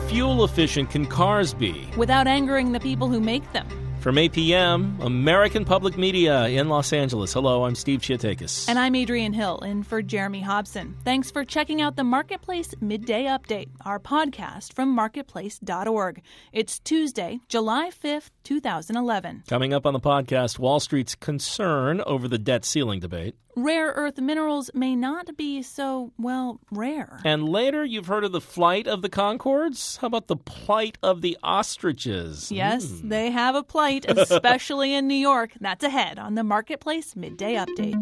fuel efficient can cars be? Without angering the people who make them. From APM, American Public Media in Los Angeles. Hello, I'm Steve Chiatakis. And I'm Adrienne Hill, in for Jeremy Hobson. Thanks for checking out the Marketplace Midday Update, our podcast from marketplace.org. It's Tuesday, July 5th, 2011. Coming up on the podcast, Wall Street's concern over the debt ceiling debate. Rare earth minerals may not be so, rare. And later, you've heard of the flight of the Conchords? How about the plight of the ostriches? Yes, they have a plight, especially in New York. That's ahead on the Marketplace Midday Update.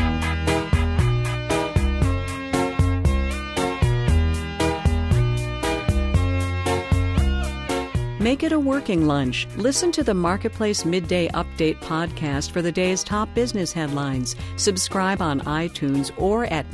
Make it a working lunch. Listen to the Marketplace Midday Update podcast for the day's top business headlines. Subscribe on iTunes or at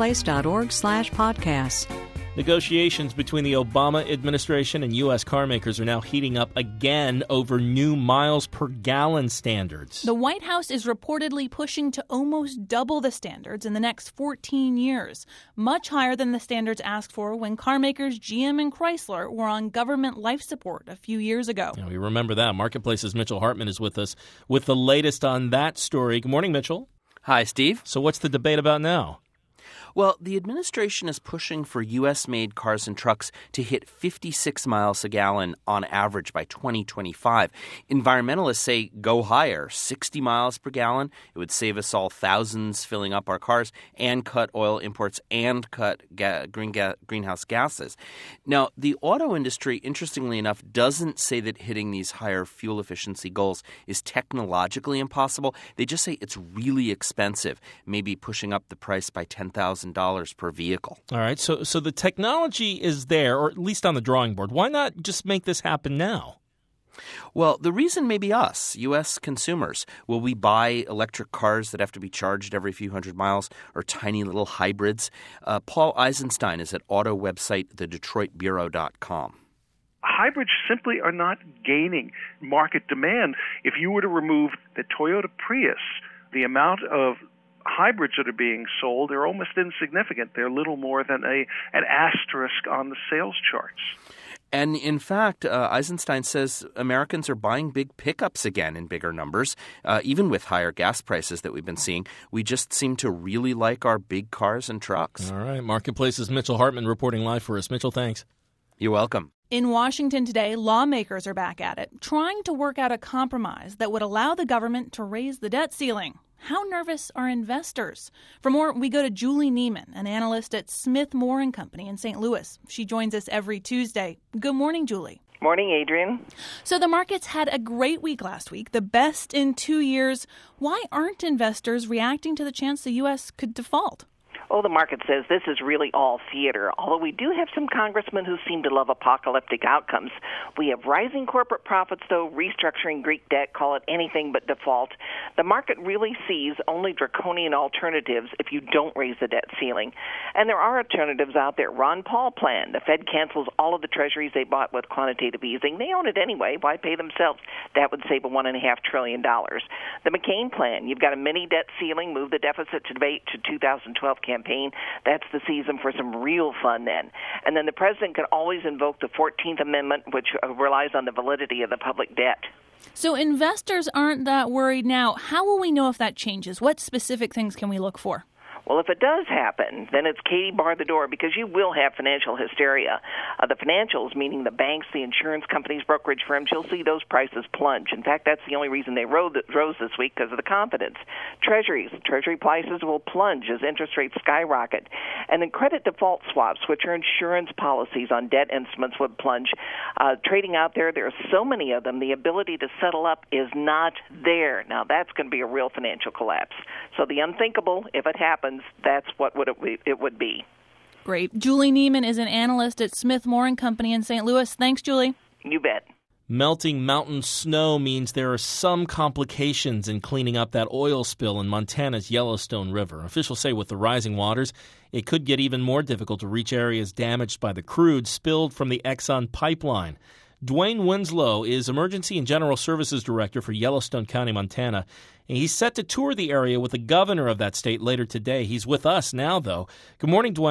marketplace.org/podcasts. Negotiations between the Obama administration and U.S. car makers are now heating up again over new miles per gallon standards. The White House is reportedly pushing to almost double the standards in the next 14 years, much higher than the standards asked for when car makers GM and Chrysler were on government life support a few years ago. Yeah, we remember that. Marketplace's Mitchell Hartman is with us with the latest on that story. Good morning, Mitchell. Hi, Steve. So what's the debate about now? Well, the administration is pushing for U.S.-made cars and trucks to hit 56 miles a gallon on average by 2025. Environmentalists say go higher, 60 miles per gallon. It would save us all thousands filling up our cars and cut oil imports and cut greenhouse gases. Now, the auto industry, interestingly enough, doesn't say that hitting these higher fuel efficiency goals is technologically impossible. They just say it's really expensive, maybe pushing up the price by $10,000 per vehicle. All right, so the technology is there, or at least on the drawing board. Why not just make this happen now? Well, the reason may be us, U.S. consumers. Will we buy electric cars that have to be charged every few hundred miles or tiny little hybrids? Paul Eisenstein is at auto website thedetroitbureau.com. Hybrids simply are not gaining market demand. If you were to remove the Toyota Prius, the amount of hybrids that are being sold are almost insignificant. They're little more than an asterisk on the sales charts. And in fact, Eisenstein says Americans are buying big pickups again in bigger numbers, even with higher gas prices that we've been seeing. We just seem to really like our big cars and trucks. All right. Marketplace's Mitchell Hartman reporting live for us. Mitchell, thanks. You're welcome. In Washington today, lawmakers are back at it, trying to work out a compromise that would allow the government to raise the debt ceiling. How nervous are investors? For more, we go to Julie Neiman, an analyst at Smith Moore & Company in St. Louis. She joins us every Tuesday. Good morning, Julie. Morning, Adrienne. So the markets had a great week last week, the best in 2 years. Why aren't investors reacting to the chance the U.S. could default? Oh, the market says this is really all theater, although we do have some congressmen who seem to love apocalyptic outcomes. We have rising corporate profits, though, restructuring Greek debt, call it anything but default. The market really sees only draconian alternatives if you don't raise the debt ceiling. And there are alternatives out there. Ron Paul plan. The Fed cancels all of the treasuries they bought with quantitative easing. They own it anyway. Why pay themselves? That would save $1.5 trillion. The McCain plan. You've got a mini debt ceiling, move the deficit to debate to 2012 campaign. That's the season for some real fun then. And then the president can always invoke the 14th Amendment, which relies on the validity of the public debt. So investors aren't that worried now. How will we know if that changes? What specific things can we look for? Well, if it does happen, then it's Katie bar the door, because you will have financial hysteria. The financials, meaning the banks, the insurance companies, brokerage firms, you'll see those prices plunge. In fact, that's the only reason they rose this week, because of the confidence. Treasury prices will plunge as interest rates skyrocket. And then credit default swaps, which are insurance policies on debt instruments, would plunge. Trading out there are so many of them, the ability to settle up is not there. Now, that's going to be a real financial collapse. So the unthinkable, if it happens, that's what it would be. Great. Julie Neiman is an analyst at Smith Moore & Company in St. Louis. Thanks, Julie. You bet. Melting mountain snow means there are some complications in cleaning up that oil spill in Montana's Yellowstone River. Officials say with the rising waters, it could get even more difficult to reach areas damaged by the crude spilled from the Exxon pipeline. Dwayne Winslow is Emergency and General Services Director for Yellowstone County, Montana. And he's set to tour the area with the governor of that state later today. He's with us now, though. Good morning, Dwayne.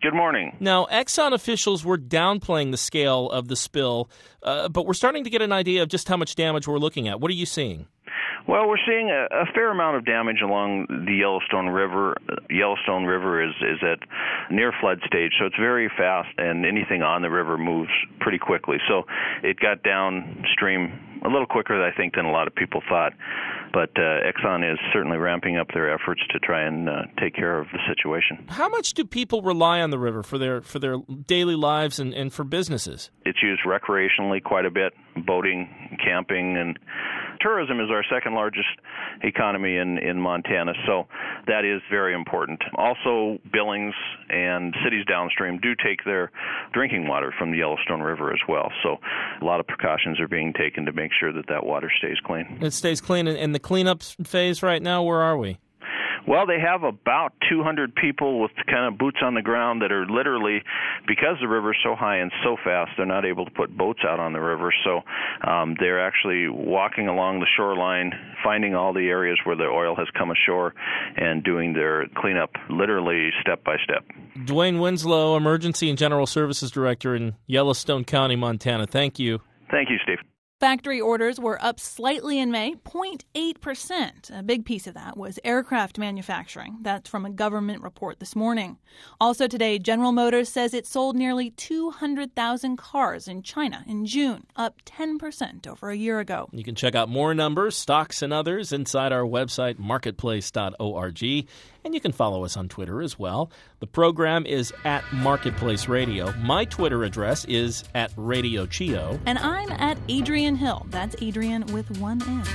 Good morning. Now, Exxon officials were downplaying the scale of the spill, but we're starting to get an idea of just how much damage we're looking at. What are you seeing? Well, we're seeing a fair amount of damage along the Yellowstone River. Yellowstone River is at near flood stage, so it's very fast, and anything on the river moves pretty quickly. So it got downstream a little quicker, I think, than a lot of people thought. But Exxon is certainly ramping up their efforts to try and take care of the situation. How much do people rely on the river for their daily lives and for businesses? It's used recreationally quite a bit, boating, camping, and tourism is our second largest economy in Montana, so that is very important. Also, Billings and cities downstream do take their drinking water from the Yellowstone River as well, so a lot of precautions are being taken to make sure that water stays clean. It stays clean. And the cleanup phase right now, where are we? Well, they have about 200 people with kind of boots on the ground that are literally, because the river's so high and so fast, they're not able to put boats out on the river. So they're actually walking along the shoreline, finding all the areas where the oil has come ashore, and doing their cleanup literally step by step. Dwayne Winslow, Emergency and General Services Director in Yellowstone County, Montana. Thank you. Thank you, Steve. Factory orders were up slightly in May, 0.8%. A big piece of that was aircraft manufacturing. That's from a government report this morning. Also today, General Motors says it sold nearly 200,000 cars in China in June, up 10% over a year ago. You can check out more numbers, stocks, and others inside our website, marketplace.org. And you can follow us on Twitter as well. The program is at Marketplace Radio. My Twitter address is at Radio Chio. And I'm at Adrian Hill. That's Adrian with one N.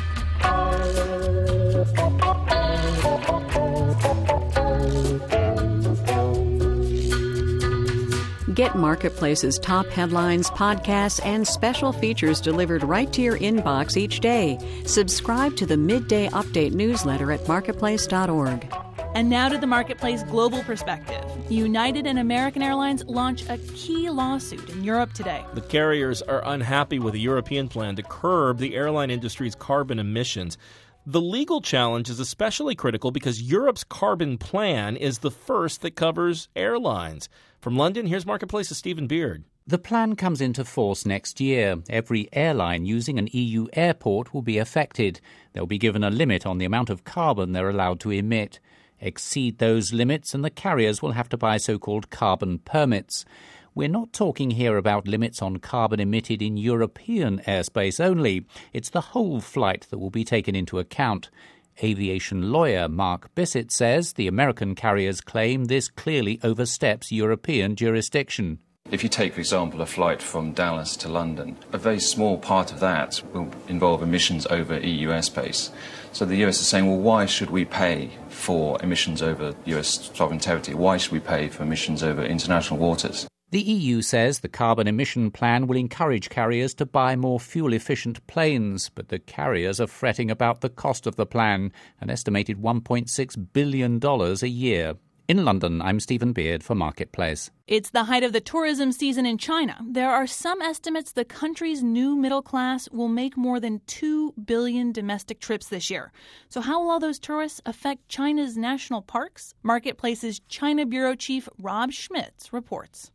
Get Marketplace's top headlines, podcasts, and special features delivered right to your inbox each day. Subscribe to the Midday Update newsletter at marketplace.org. And now to the Marketplace global perspective. United and American Airlines launch a key lawsuit in Europe today. The carriers are unhappy with a European plan to curb the airline industry's carbon emissions. The legal challenge is especially critical because Europe's carbon plan is the first that covers airlines. From London, here's Marketplace's Stephen Beard. The plan comes into force next year. Every airline using an EU airport will be affected. They'll be given a limit on the amount of carbon they're allowed to emit. Exceed those limits and the carriers will have to buy so-called carbon permits. We're not talking here about limits on carbon emitted in European airspace only. It's the whole flight that will be taken into account. Aviation lawyer Mark Bissett says the American carriers claim this clearly oversteps European jurisdiction. If you take, for example, a flight from Dallas to London, a very small part of that will involve emissions over EU airspace. So the US is saying, well, why should we pay for emissions over US sovereign territory? Why should we pay for emissions over international waters? The EU says the carbon emission plan will encourage carriers to buy more fuel-efficient planes, but the carriers are fretting about the cost of the plan, an estimated $1.6 billion a year. In London, I'm Stephen Beard for Marketplace. It's the height of the tourism season in China. There are some estimates the country's new middle class will make more than 2 billion domestic trips this year. So how will all those tourists affect China's national parks? Marketplace's China Bureau Chief Rob Schmitz reports.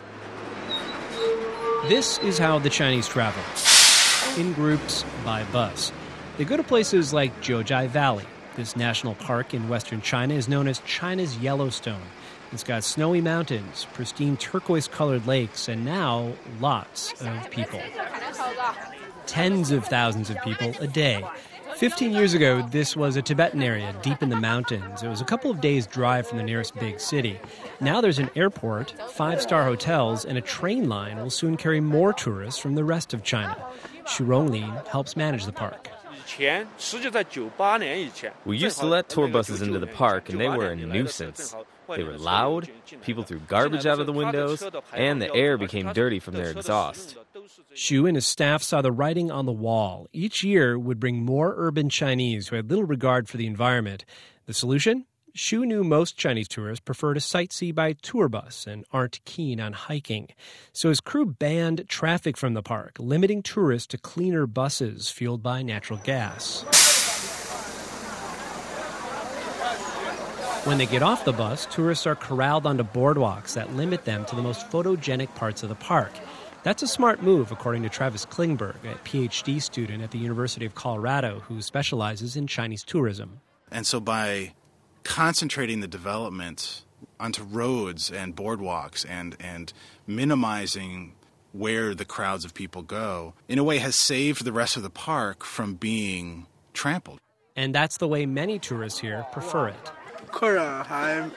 This is how the Chinese travel. In groups, by bus. They go to places like Jiuzhai Valley. This national park in western China is known as China's Yellowstone. It's got snowy mountains, pristine turquoise-colored lakes, and now lots of people. Tens of thousands of people a day. 15 years ago, this was a Tibetan area deep in the mountains. It was a couple of days' drive from the nearest big city. Now there's an airport, 5-star hotels, and a train line will soon carry more tourists from the rest of China. Xu Ronglin helps manage the park. We used to let tour buses into the park, and they were a nuisance. They were loud, people threw garbage out of the windows, and the air became dirty from their exhaust. Xu and his staff saw the writing on the wall. Each year would bring more urban Chinese who had little regard for the environment. The solution? Xu knew most Chinese tourists prefer to sightsee by tour bus and aren't keen on hiking. So his crew banned traffic from the park, limiting tourists to cleaner buses fueled by natural gas. When they get off the bus, tourists are corralled onto boardwalks that limit them to the most photogenic parts of the park. That's a smart move, according to Travis Klingberg, a PhD student at the University of Colorado who specializes in Chinese tourism. And so by concentrating the development onto roads and boardwalks and minimizing where the crowds of people go, in a way has saved the rest of the park from being trampled. And that's the way many tourists here prefer it. Zhang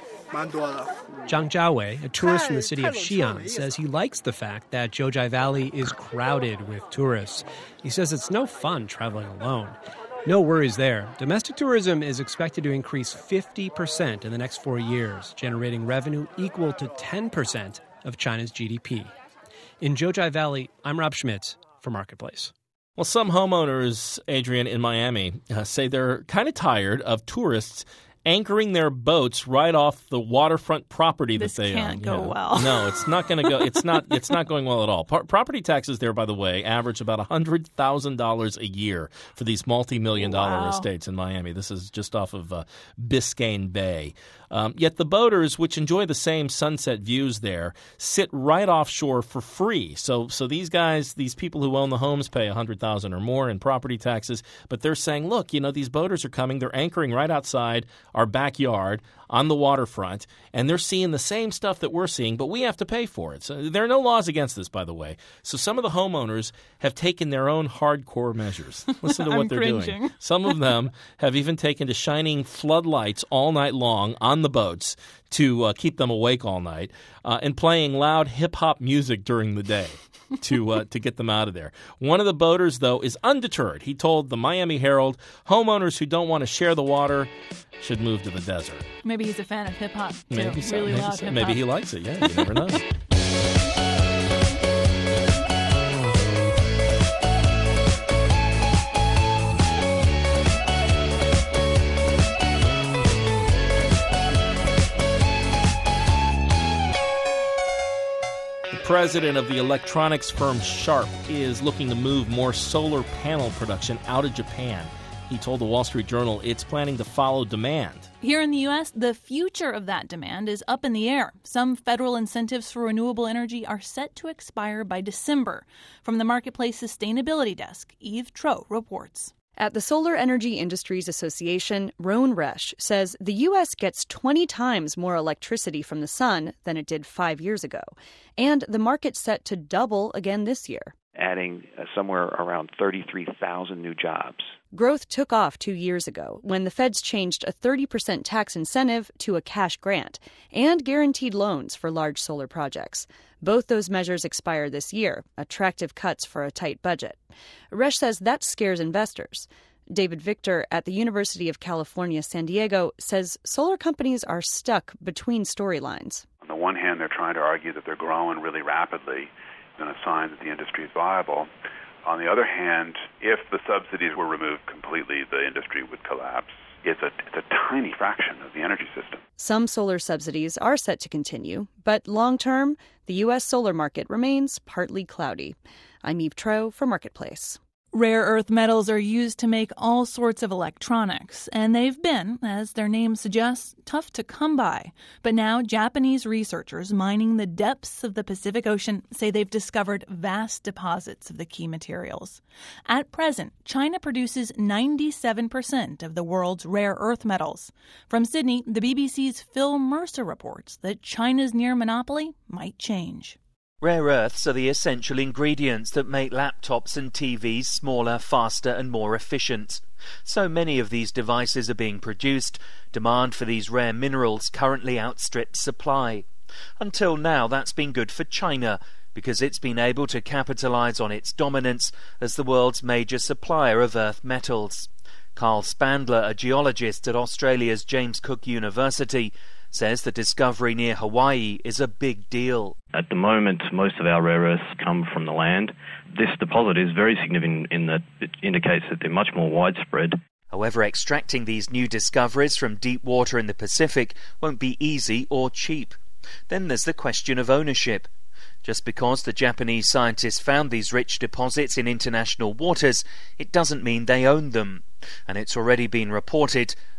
Jiawei, a tourist from the city of Xi'an, says he likes the fact that Jiuzhai Valley is crowded with tourists. He says it's no fun traveling alone. No worries there. Domestic tourism is expected to increase 50% in the next 4 years, generating revenue equal to 10% of China's GDP. In Jiuzhai Valley, I'm Rob Schmitz for Marketplace. Well, some homeowners, Adrian, in Miami, say they're kind of tired of tourists anchoring their boats right off the waterfront property that they own. This can't go well. No, it's not going to go. It's not going well at all. Property taxes there, by the way, average about $100,000 a year for these multi-million-dollar estates in Miami. This is just off of Biscayne Bay. Yet the boaters, which enjoy the same sunset views there, sit right offshore for free. So these guys, these people who own the homes, pay $100,000 or more in property taxes. But they're saying, look, these boaters are coming. They're anchoring right outside our backyard on the waterfront, and they're seeing the same stuff that we're seeing, but we have to pay for it. So there are no laws against this, by the way. So some of the homeowners have taken their own hardcore measures. Listen to what they're doing. Some of them have even taken to shining floodlights all night long on the boats to keep them awake all night, and playing loud hip-hop music during the day to get them out of there. One of the boaters, though, is undeterred. He told the Miami Herald, homeowners who don't want to share the water should move to the desert. Maybe he's a fan of hip-hop, too. Maybe so. Really loud hip-hop. Maybe he likes it, yeah. You never know. President of the electronics firm Sharp is looking to move more solar panel production out of Japan. He told the Wall Street Journal it's planning to follow demand. Here in the U.S., the future of that demand is up in the air. Some federal incentives for renewable energy are set to expire by December. From the Marketplace Sustainability Desk, Eve Tro reports. At the Solar Energy Industries Association, Roan Resch says the U.S. gets 20 times more electricity from the sun than it did 5 years ago, and the market's set to double again this year. Adding somewhere around 33,000 new jobs. Growth took off 2 years ago when the feds changed a 30% tax incentive to a cash grant and guaranteed loans for large solar projects. Both those measures expire this year, attractive cuts for a tight budget. Resch says that scares investors. David Victor at the University of California, San Diego, says solar companies are stuck between storylines. On the one hand, they're trying to argue that they're growing really rapidly and a sign that the industry is viable. On the other hand, if the subsidies were removed completely, the industry would collapse. It's a tiny fraction of the energy system. Some solar subsidies are set to continue, but long-term, the U.S. solar market remains partly cloudy. I'm Eve Tro for Marketplace. Rare earth metals are used to make all sorts of electronics, and they've been, as their name suggests, tough to come by. But now Japanese researchers mining the depths of the Pacific Ocean say they've discovered vast deposits of the key materials. At present, China produces 97% of the world's rare earth metals. From Sydney, the BBC's Phil Mercer reports that China's near monopoly might change. Rare earths are the essential ingredients that make laptops and TVs smaller, faster and more efficient. So many of these devices are being produced, demand for these rare minerals currently outstrips supply. Until now, that's been good for China, because it's been able to capitalize on its dominance as the world's major supplier of earth metals. Carl Spandler, a geologist at Australia's James Cook University, says the discovery near Hawaii is a big deal. At the moment, most of our rare earths come from the land. This deposit is very significant in that it indicates that they're much more widespread. However, extracting these new discoveries from deep water in the Pacific won't be easy or cheap. Then there's the question of ownership. Just because the Japanese scientists found these rich deposits in international waters, it doesn't mean they own them. And it's already been reported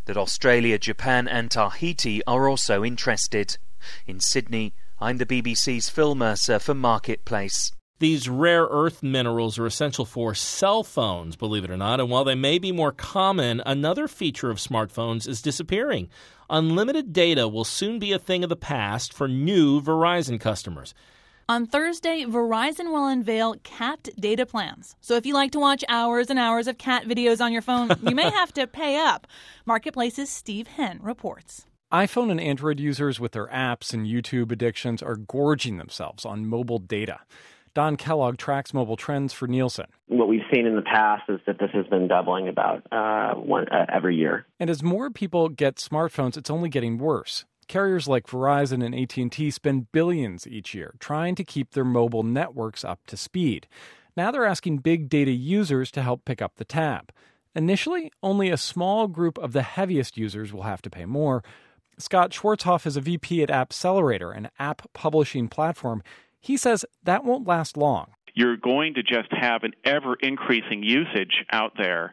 that Australia, Japan and Tahiti are also interested. In Sydney, I'm the BBC's Phil Mercer for Marketplace. These rare earth minerals are essential for cell phones, believe it or not, and while they may be more common, another feature of smartphones is disappearing. Unlimited data will soon be a thing of the past for new Verizon customers. On Thursday, Verizon will unveil capped data plans. So if you like to watch hours and hours of cat videos on your phone, you may have to pay up. Marketplace's Steve Henn reports. iPhone and Android users with their apps and YouTube addictions are gorging themselves on mobile data. Don Kellogg tracks mobile trends for Nielsen. What we've seen in the past is that this has been doubling about every year. And as more people get smartphones, it's only getting worse. Carriers like Verizon and AT&T spend billions each year trying to keep their mobile networks up to speed. Now they're asking big data users to help pick up the tab. Initially, only a small group of the heaviest users will have to pay more. Scott Schwarzhoff is a VP at Appcelerator, an app publishing platform. He says that won't last long. You're going to just have an ever-increasing usage out there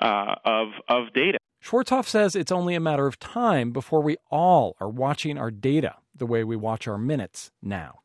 of data. Schwarzhoff says it's only a matter of time before we all are watching our data the way we watch our minutes now.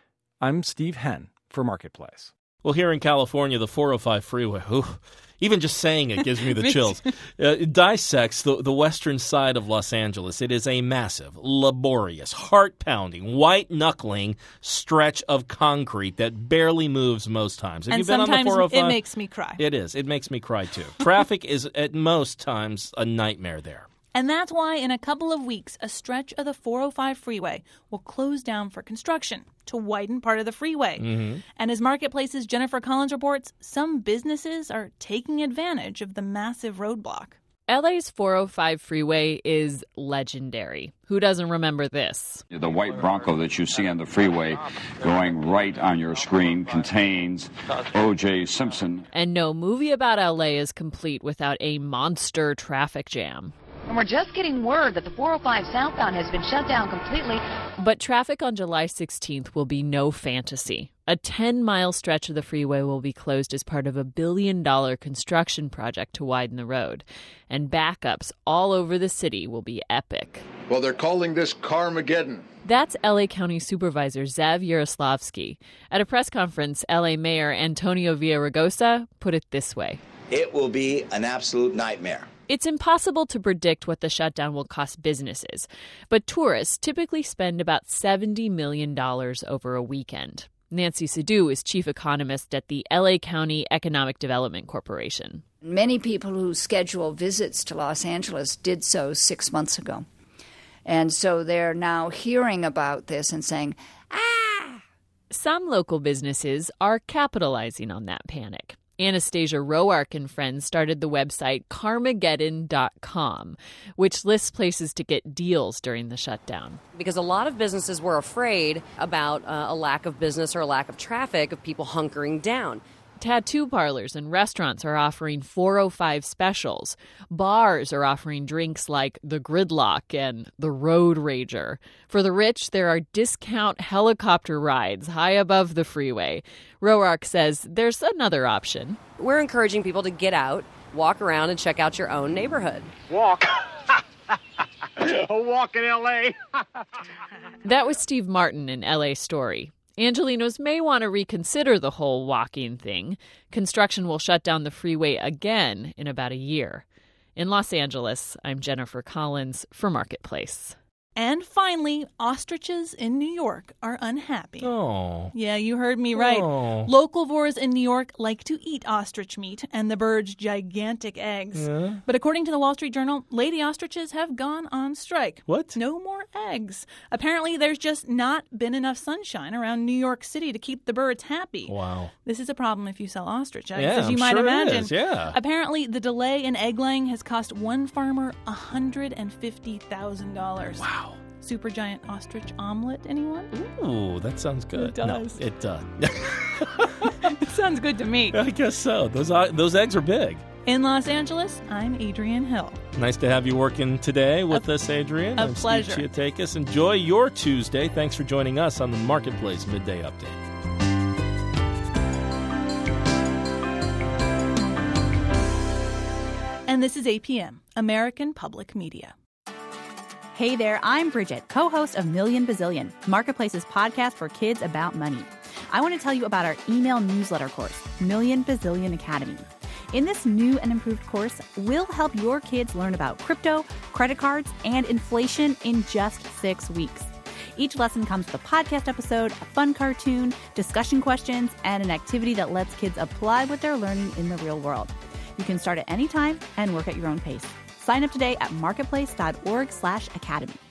I'm Steve Henn for Marketplace. Well, here in California, the 405 freeway, even just saying it gives me the chills. It dissects the western side of Los Angeles. It is a massive, laborious, heart-pounding, white-knuckling stretch of concrete that barely moves most times. Have you been on the 405? It makes me cry. It is. It makes me cry, too. Traffic is, at most times, a nightmare there. And that's why in a couple of weeks, a stretch of the 405 freeway will close down for construction to widen part of the freeway. Mm-hmm. And as Marketplace's Jennifer Collins reports, some businesses are taking advantage of the massive roadblock. LA's 405 freeway is legendary. Who doesn't remember this? The white Bronco that you see on the freeway going right on your screen contains O.J. Simpson. And no movie about LA is complete without a monster traffic jam. And we're just getting word that the 405 southbound has been shut down completely. But traffic on July 16th will be no fantasy. A 10-mile stretch of the freeway will be closed as part of a $1 billion construction project to widen the road. And backups all over the city will be epic. Well, they're calling this Carmageddon. That's LA County Supervisor Zev Yaroslavsky. At a press conference, LA Mayor Antonio Villaraigosa put it this way. It will be an absolute nightmare. It's impossible to predict what the shutdown will cost businesses, but tourists typically spend about $70 million over a weekend. Nancy Sadu is chief economist at the LA County Economic Development Corporation. Many people who schedule visits to Los Angeles did so 6 months ago. And so they're now hearing about this and saying, ah! Some local businesses are capitalizing on that panic. Anastasia Roark and friends started the website Carmageddon.com, which lists places to get deals during the shutdown. Because a lot of businesses were afraid about a lack of business or a lack of traffic of people hunkering down. Tattoo parlors and restaurants are offering 405 specials. Bars are offering drinks like the Gridlock and the Road Rager. For the rich, there are discount helicopter rides high above the freeway. Roark says there's another option. We're encouraging people to get out, walk around, and check out your own neighborhood. Walk. A walk in L.A. That was Steve Martin in L.A. Story. Angelenos may want to reconsider the whole walking thing. Construction will shut down the freeway again in about a year. In Los Angeles, I'm Jennifer Collins for Marketplace. And finally, ostriches in New York are unhappy. Oh. Yeah, you heard me right. Oh. Localvores in New York like to eat ostrich meat and the bird's gigantic eggs. Yeah. But according to the Wall Street Journal, lady ostriches have gone on strike. What? No more eggs. Apparently, there's just not been enough sunshine around New York City to keep the birds happy. Wow. This is a problem if you sell ostrich eggs, Yeah, as you I'm might sure imagine. It is, yeah. Apparently, the delay in egg laying has cost one farmer $150,000. Wow. Supergiant ostrich omelet, anyone? Ooh, that sounds good. It does. No, it does. It sounds good to me. I guess so. Those eggs are big. In Los Angeles, I'm Adrienne Hill. Nice to have you working today with us, Adrienne. A pleasure. Steve Chiatakis. Enjoy your Tuesday. Thanks for joining us on the Marketplace Midday Update. And this is APM, American Public Media. Hey there, I'm Bridget, co-host of Million Bazillion, Marketplace's podcast for kids about money. I want to tell you about our email newsletter course, Million Bazillion Academy. In this new and improved course, we'll help your kids learn about crypto, credit cards, and inflation in just 6 weeks. Each lesson comes with a podcast episode, a fun cartoon, discussion questions, and an activity that lets kids apply what they're learning in the real world. You can start at any time and work at your own pace. Sign up today at marketplace.org/academy.